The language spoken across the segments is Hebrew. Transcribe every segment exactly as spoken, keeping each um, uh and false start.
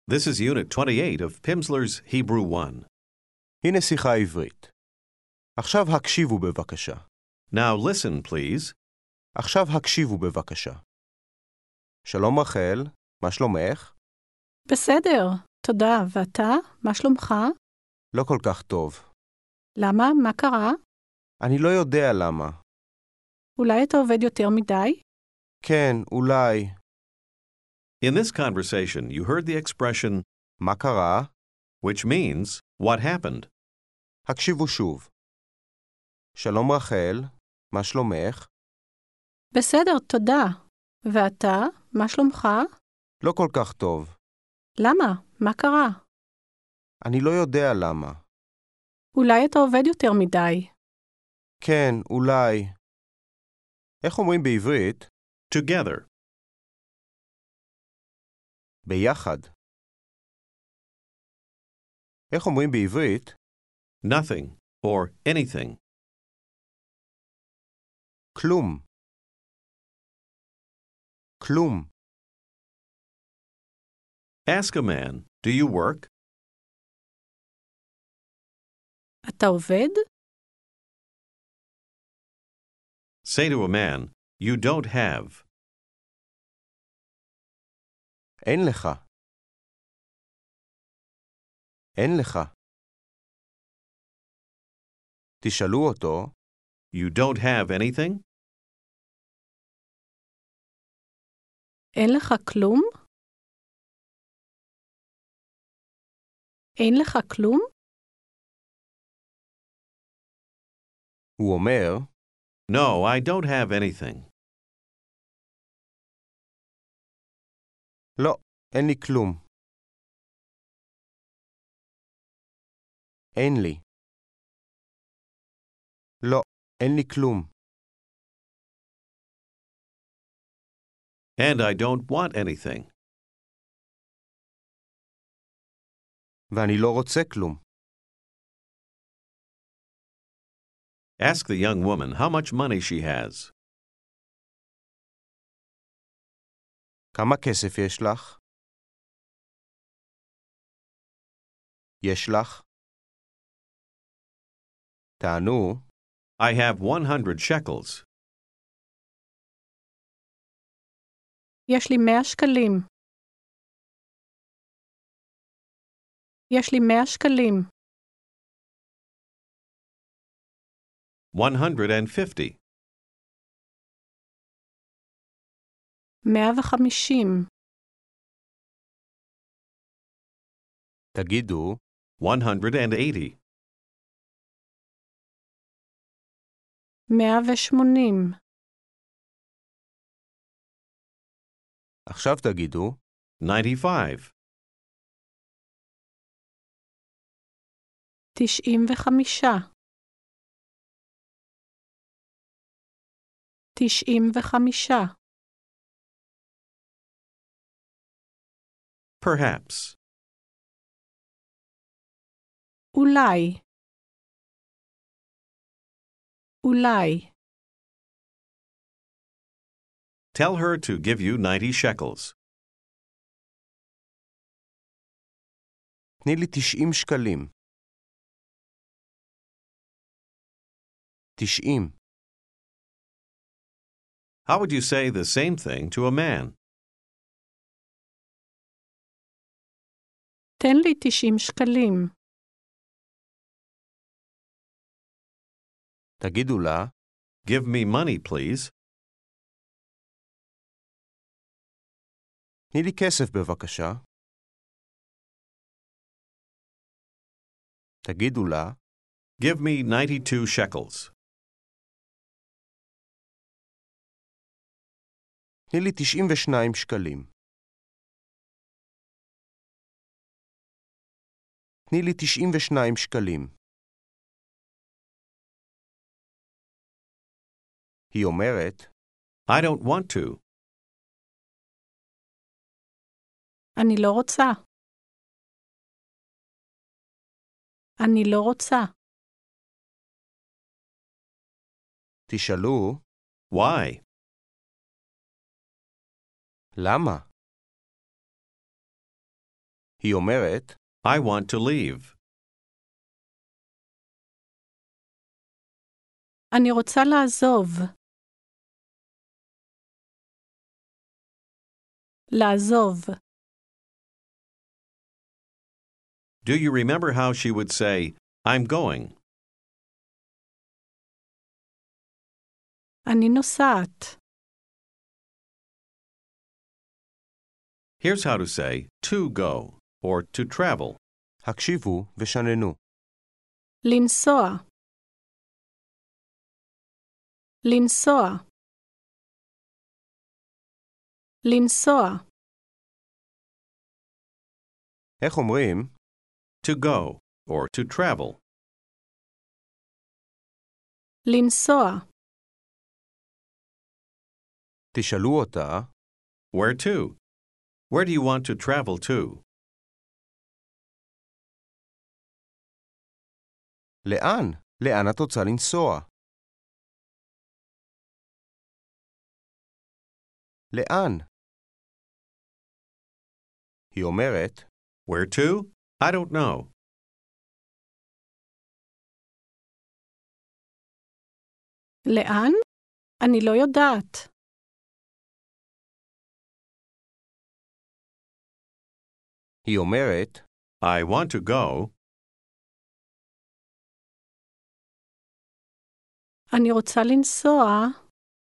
This is Unit twenty-eight of Pimsleur's Hebrew one. הנה שיחה עברית. עכשיו הקשיבו בבקשה. Now listen, please. עכשיו הקשיבו בבקשה. שלום רחל, מה שלומך? בסדר, תודה. ואתה? מה שלומך? לא כל כך טוב. למה? מה קרה? אני לא יודע למה. אולי אתה עובד יותר מדי? כן, אולי. In this conversation, you heard the expression, מה קרה? which means, what happened? הקשיבו שוב. שלום רחל, מה שלומך? בסדר, תודה. ואתה? מה שלומך? לא כל כך טוב. למה? מה קרה? אני לא יודע למה. אולי אתה עובד יותר מדי. כן, אולי. איך אומרים בעברית? Together. ביחד. איך אומרים בעברית? Nothing or anything. כלום. כלום. Ask a man, do you work? אתה עובד? Say to a man, you don't have. אין לך. אין לך. תשאלו אותו, You don't have anything? אין לך כלום? אין לך כלום? הוא אומר, No, I don't have anything. לא, אין לי כלום. אין לי. לא, אין לי כלום. And I don't want anything. ואני לא רוצה כלום. Ask the young woman how much money she has. כמה כסף יש לך? יש לך? תענו, I have one hundred shekels. יש לי מאה שקלים. יש לי מאה שקלים. one hundred fifty. מאה וחמישים. תגידו, one hundred eighty. מאה ושמונים. עכשיו תגידו, ninety-five. תשעים וחמישה. תשעים וחמישה. Perhaps. אולי. אולי. Tell her to give you ninety shekels. תני לי תשעים שקלים. תשעים. How would you say the same thing to a man? תן לי תשעים שקלים. תגידו לה, Give me money, please. תני לי כסף בבקשה. תגידו לה, Give me ninety-two shekels. תני לי תשעים ושניים שקלים. תני לי תשעים ושניים שקלים. היא אומרת, I don't want to. אני לא רוצה. אני לא רוצה. תשאלו, Why? למה? היא אומרת, I want to leave. אני רוצה לעזוב. לעזוב. Do you remember how she would say, I'm going? אני נוסעת. Here's how to say to go or to travel. הקשיבו ושננו. לנסוע. לנסוע. לנסוע. איך אומרים? To go or to travel. לנסוע. תשאלו אותה, Where to? Where do you want to travel to? לאן? לאן את רוצה לנסוע? לאן? היא אומרת, Where to? I don't know. לאן? אני לא יודעת. היא אומרת, I want to go. אני רוצה לנסוע.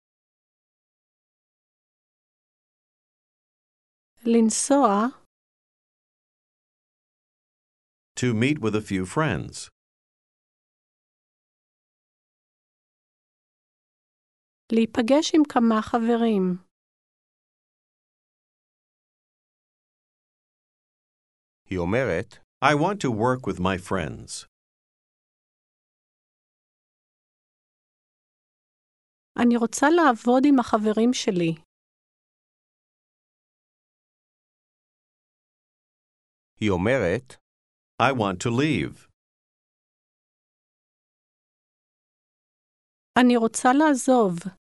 לנסוע. To meet with a few friends. להיפגש עם כמה חברים. היא אומרת, I want to work with my friends. אני רוצה לעבוד עם החברים שלי. היא אומרת, I want to leave. אני רוצה לעזוב.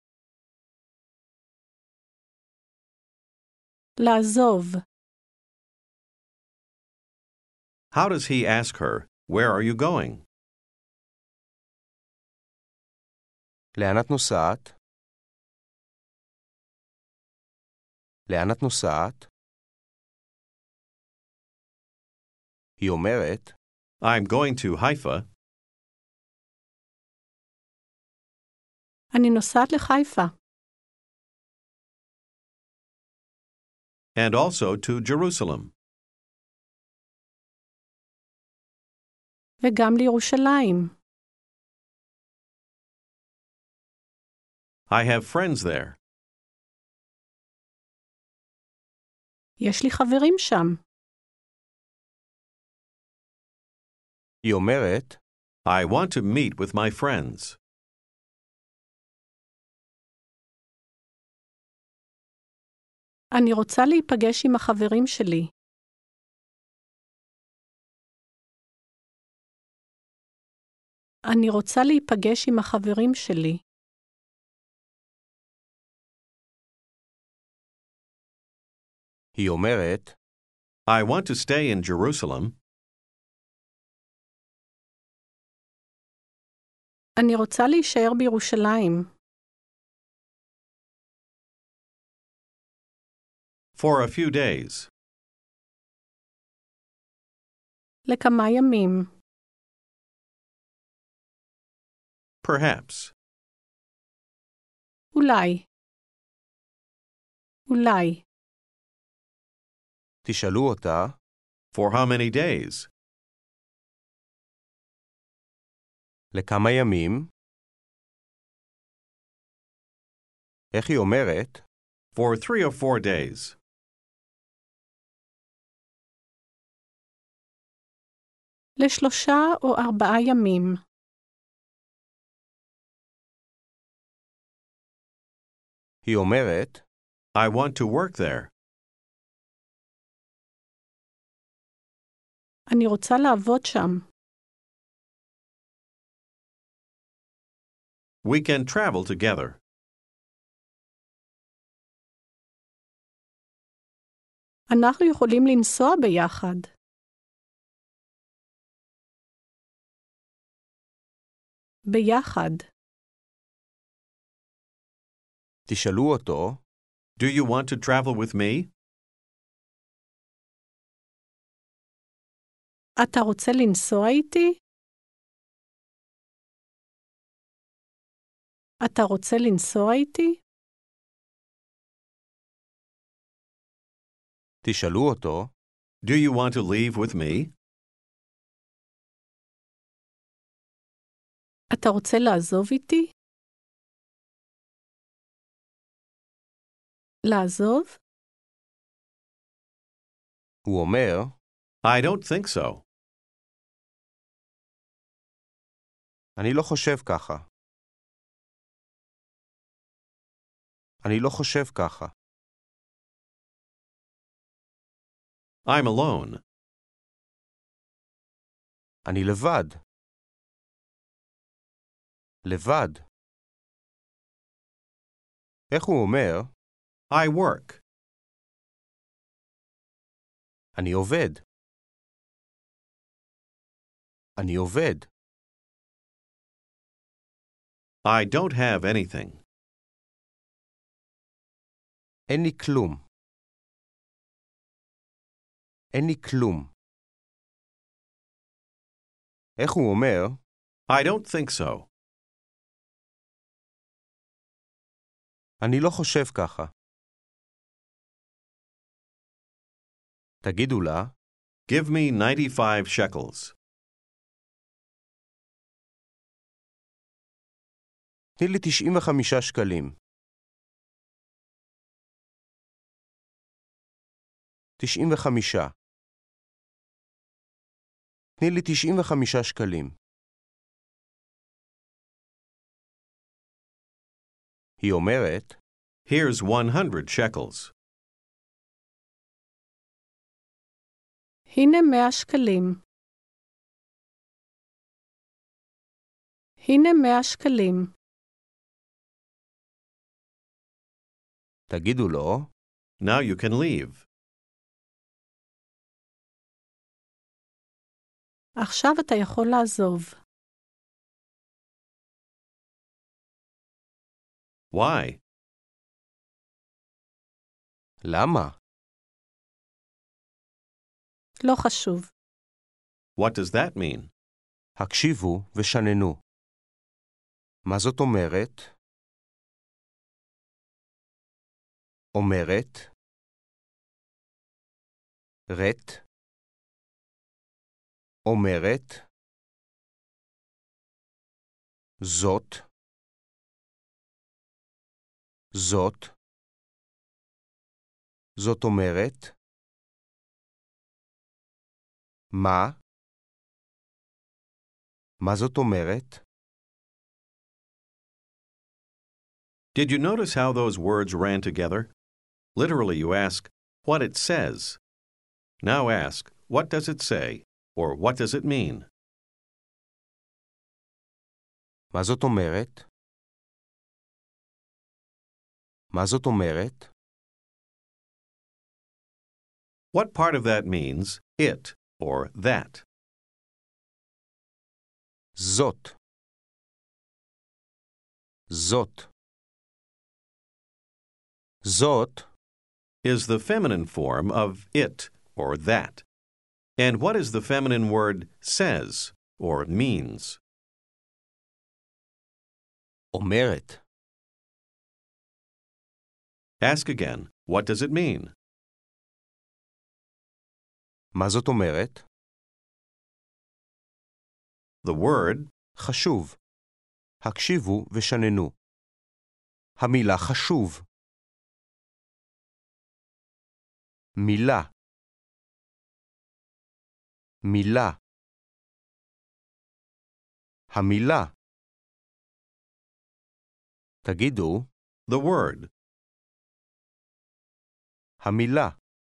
לעזוב. How does he ask her, Where are you going? לאן את נוסעת? לאן את נוסעת? היא אומרת, I'm going to Haifa. אני נוסעת לחיפה. And also to Jerusalem. וגם לירושלים. I have friends there. יש לי חברים שם. היא אומרת, I want to meet with my friends. אני רוצה להיפגש עם החברים שלי. אני רוצה להיפגש עם החברים שלי. היא אומרת, I want to stay in Jerusalem. אני רוצה להישאר בירושלים. For a few days. לכמה ימים. Perhaps. אולי. אולי. תשאלו אותה, For how many days? לכמה ימים? איך היא אומרת? For three or four days. לשלושה או ארבעה ימים. היא אומרת, I want to work there. אני רוצה לעבוד שם. We can travel together. אנחנו יכולים לנסוע ביחד. ביחד. תשאלו אותו, Do you want to travel with me? אתה רוצה לנסוע איתי? אתה רוצה לנסוע איתי? תשאלו אותו, Do you want to leave with me? אתה רוצה לעזוב איתי? לעזוב? הוא אומר, I don't think so. אני לא חושב ככה. אני לא חושב ככה. I'm alone. אני לבד. לבד. איך הוא אומר? I work. אני עובד. אני עובד. I don't have anything. אין לי כלום. אין לי כלום. איך הוא אומר? I don't think so. אני לא חושב ככה. תגידו לה, Give me ninety-five shekels. תני לי תשעים וחמישה שקלים. תשעים וחמישה. תני לי תשעים וחמישה שקלים. היא אומרת, Here's one hundred shekels. הנה מאה שקלים. הנה מאה שקלים. תגידו לו, Now you can leave. עכשיו אתה יכול לעזוב. Why? למה? לא חשוב. What does that mean? הקשיבו ושננו. מה זאת אומרת? אומרת, רט, אומרת, זאת, זאת, זאת אומרת, מה? מה זאת אומרת? Did you notice how those words ran together? Literally, you ask, what it says. Now ask, what does it say? Or what does it mean? מה זאת אומרת? מה זאת אומרת? What part of that means it or that? זאת. זאת. זאת Is the feminine form of it or that. And what is the feminine word says or means? אומרת. Ask again, what does it mean? מה זאת אומרת? The word חשוב. הקשיבו ושננו. המילה חשוב. מילה. מילה. המילה. תגידו, the word. המילה.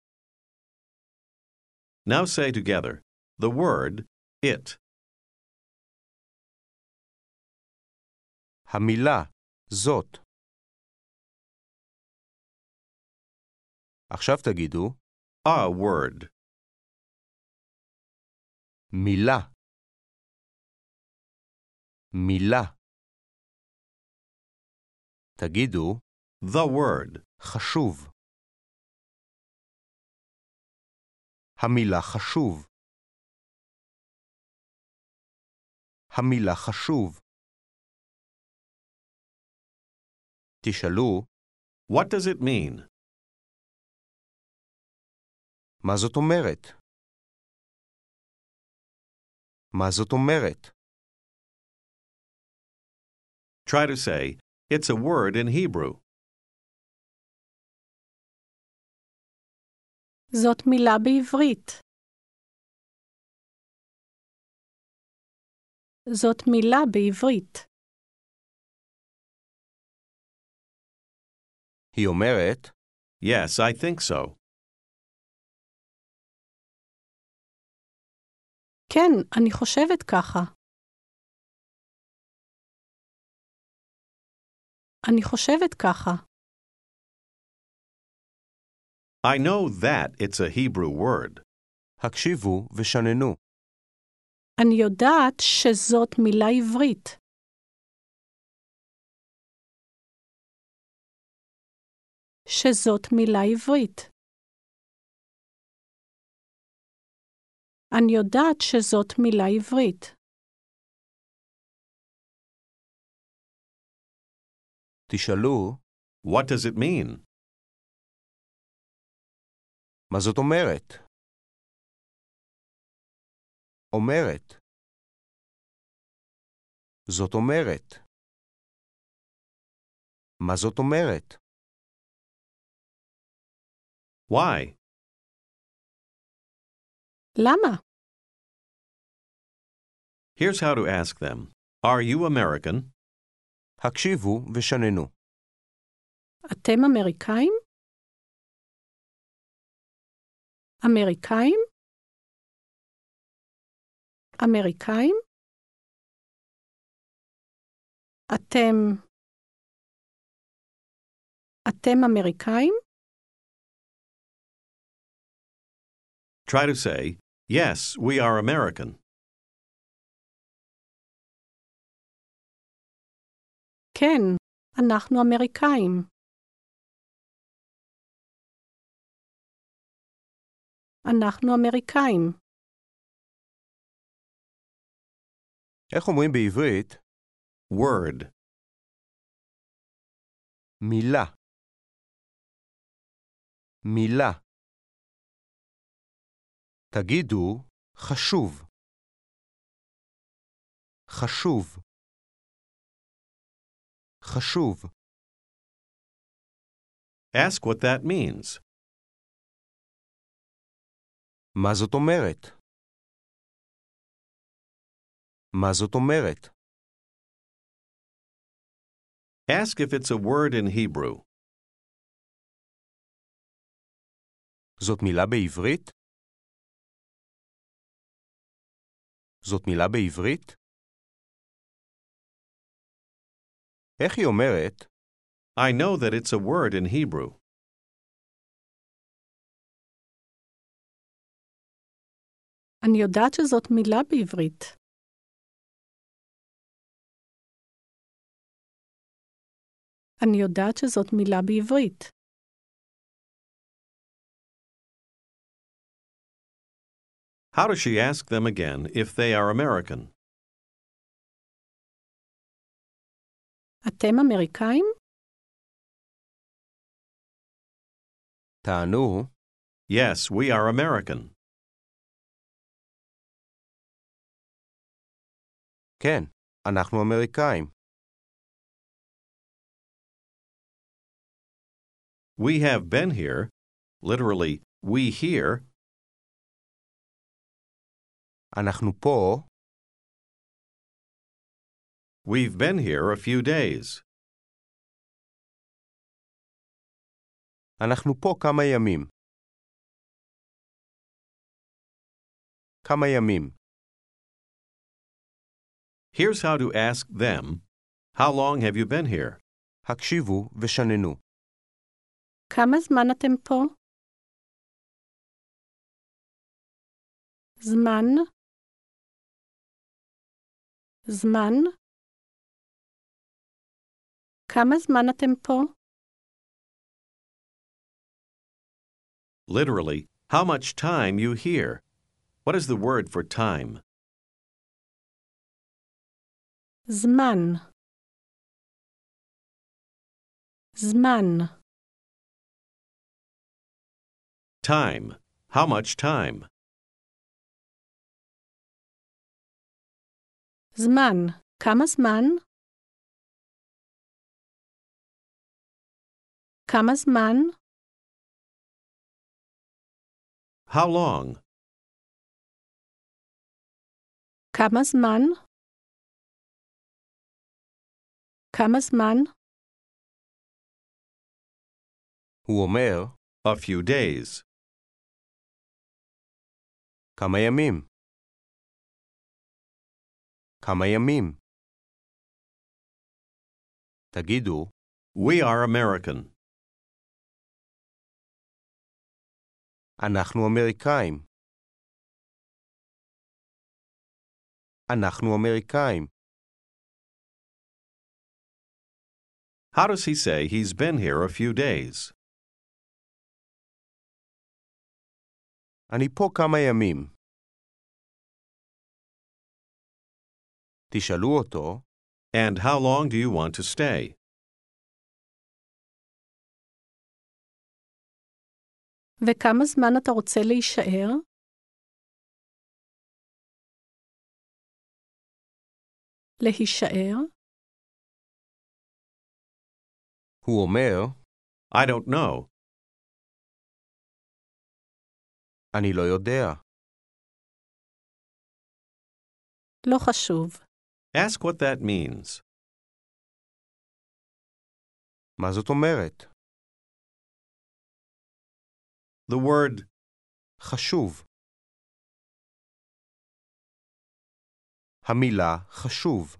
Now say together, the word it. המילה, זאת. עכשיו תגידו, A word. מילה. מילה. תגידו, The word. חשוב. המילה חשוב. המילה חשוב. תשאלו, What does it mean? מה זאת אומרת? מה זאת אומרת? Try to say, it's a word in Hebrew. זאת מילה בעברית. זאת מילה בעברית. היא אומרת, Yes, I think so. כן, אני חושבת ככה. אני חושבת ככה. I know that it's a Hebrew word. הקשיבו ושננו. אני יודעת שזאת מילה עברית. שזאת מילה עברית. אני יודעת שזאת מילה עברית. תשאלו, What does it mean? מה זאת אומרת? אומרת. זאת אומרת. מה זאת אומרת? Why? למה? Here's how to ask them. Are you American? הקשיבו ושננו. אתם אמריקאים? אמריקאים? אמריקאים? אתם... אתם אמריקאים? Try to say, yes, we are American. כן, אנחנו אמריקאים. אנחנו אמריקאים. איך אומרים בעברית? Word. מילה. מילה. תגידו, חשוב. חשוב. חשוב. Ask what that means. מה זאת אומרת? מה זאת אומרת? Ask if it's a word in Hebrew. זאת מילה בעברית? זאת מילה בעברית? איך היא אומרת? I know that it's a word in Hebrew. אני יודעת שזאת מילה בעברית. אני יודעת שזאת מילה בעברית. How does she ask them again if they are American? אתם אמריקאים? תענו, Yes, we are American. כן, אנחנו אמריקאים. We have been here, literally, we here, אנחנו פה, we've been here a few days. אנחנו פה כמה ימים. כמה ימים. Here's how to ask them, how long have you been here? הקשיבו ושננו. כמה זמן אתם פה? זמן? זמן? כמה זמן אתם פה? Literally, how much time you here. What is the word for time? זמן. זמן. Time. How much time? זמן. כמה זמן? כמה זמן? How long? כמה זמן? כמה זמן? הוא אומר, A few days. כמה ימים. כמה ימים. תגידו, We are American. אנחנו אמריקאים. אנחנו אמריקאים. How does he say he's been here a few days? אני פה כמה ימים. תשאלו אותו, And how long do you want to stay? וכמה זמן אתה רוצה להישאר? להישאר? הוא אומר, I don't know. אני לא יודע. לא חשוב. Ask what that means. מה זאת אומרת? The word חשוב. המילה חשוב.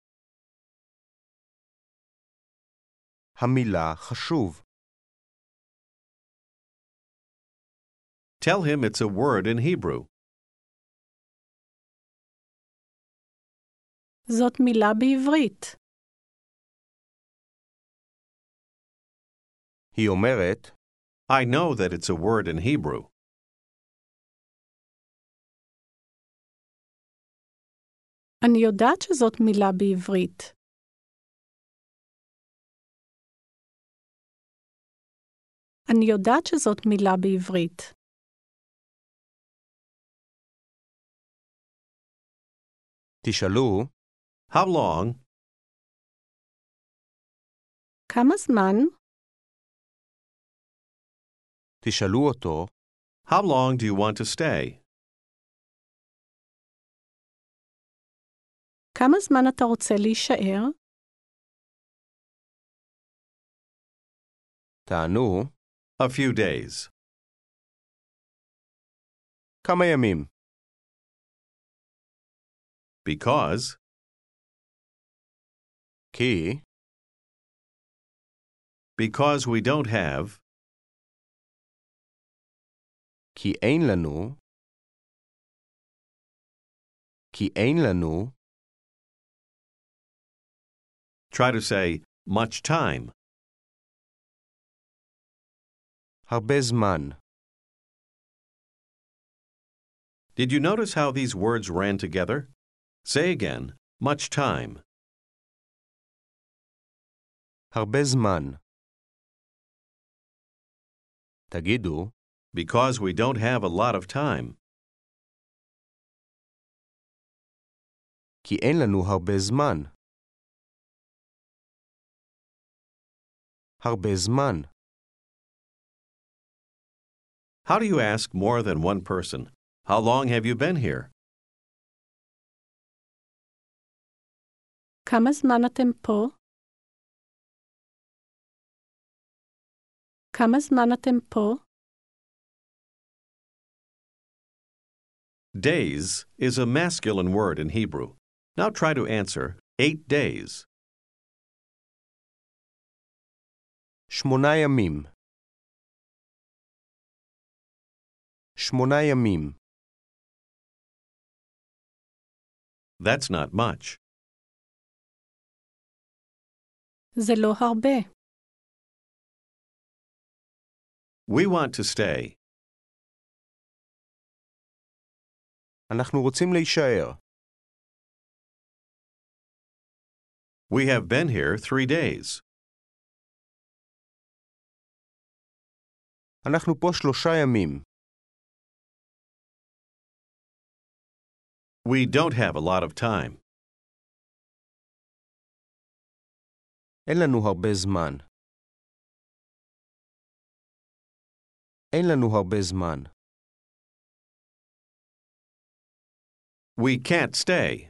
המילה חשוב. tell him it's a word in Hebrew. זאת מילה בעברית. היא אומרת, I know that it's a word in Hebrew. אני יודעת שזאת מילה בעברית. אני יודעת שזאת מילה בעברית. תשאלו, How long? כמה זמן? תשאלו אותו, How long do you want to stay? כמה זמן אתה רוצה להישאר? תענו, A few days. כמה ימים. Because כי because we don't have כי אין לנו כי אין לנו try to say much time. הרבה זמן. Did you notice how these words ran together? Say again, much time. הרבה זמן. תגידו, Because we don't have a lot of time. כי אין לנו הרבה זמן. הרבה זמן. How do you ask more than one person? How long have you been here? כמה זמן אתם פה? כמה זמן אתם פה? Days is a masculine word in Hebrew. Now try to answer eight days. שמונה ימים. שמונה ימים. That's not much. זה לא הרבה. We want to stay. אנחנו רוצים להישאר. We have been here three days. אנחנו פה שלושה ימים. We don't have a lot of time. אין לנו הרבה זמן. אין לנו הרבה זמן. We can't stay.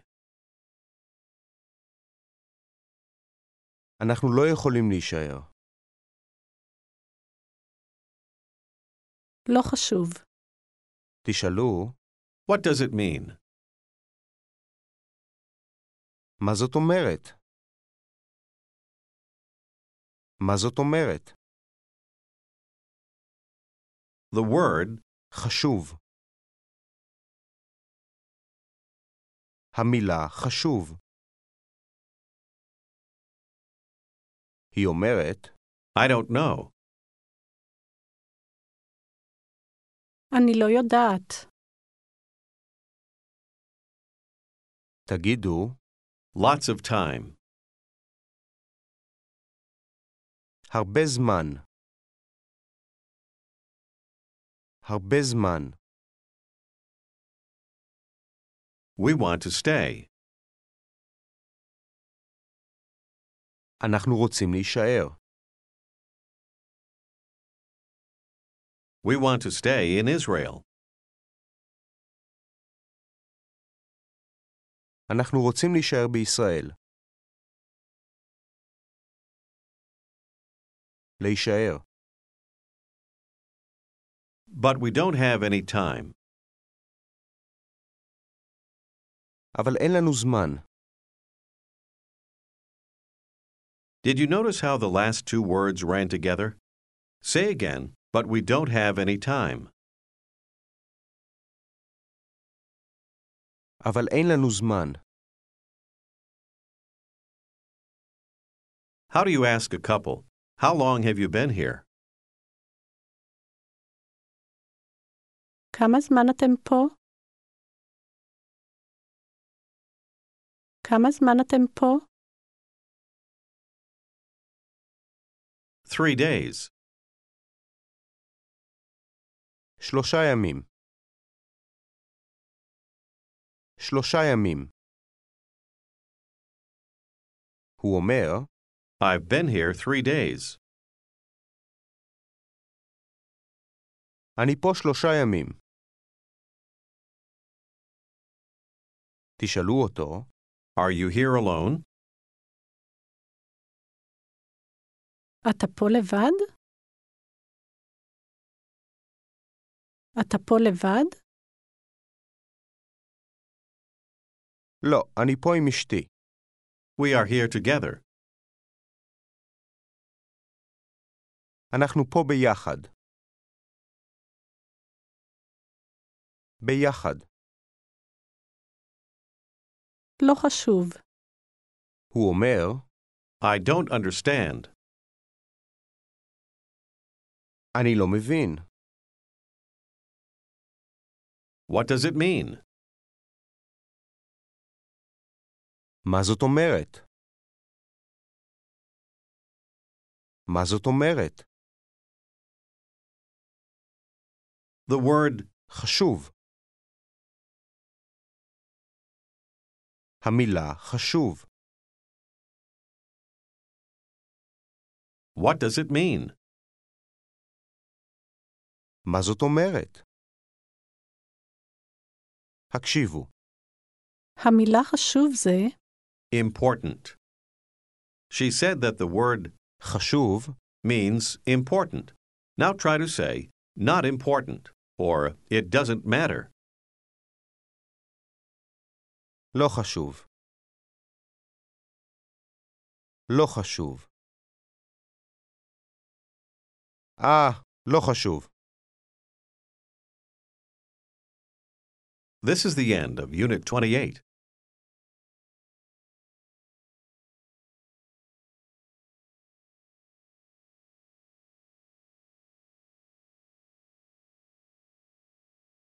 אנחנו לא יכולים להישאר. לא חשוב. תשאלו, What does it mean? מה זאת אומרת? מה זאת אומרת? The word חשוב. המילה חשוב. היא אומרת, I don't know. אני לא יודעת. תגידו, Lots of time. הרבה זמן. הרבה זמן. We want to stay. אנחנו רוצים להישאר. We want to stay in Israel. אנחנו רוצים להישאר בישראל. להישאר. But we don't have any time. אבל אין לנו זמן. Did you notice how the last two words ran together? Say again, but we don't have any time. אבל אין לנו זמן. How do you ask a couple, how long have you been here? כמה זמן אתם פה? כמה זמן אתם פה? Three days. שלושה ימים. שלושה ימים. הוא אומר, I've been here three days. אני פה שלושה ימים. תשאלו אותו, Are you here alone? אתה פה לבד? אתה פה לבד? לא, אני פה עם אשתי. We are here together. אנחנו פה ביחד. ביחד. לא חשוב. הוא אומר, I don't understand. אני לא מבין. What does it mean? מה זאת אומרת? מה זאת אומרת? The word חשוב. המילה חשוב. What does it mean? מה זאת אומרת? הקשיבו. המילה חשוב זה Important. She said that the word חשוב means important. Now try to say not important or it doesn't matter. לא חשוב. לא חשוב. אה, לא חשוב. This is the end of Unit twenty-eight.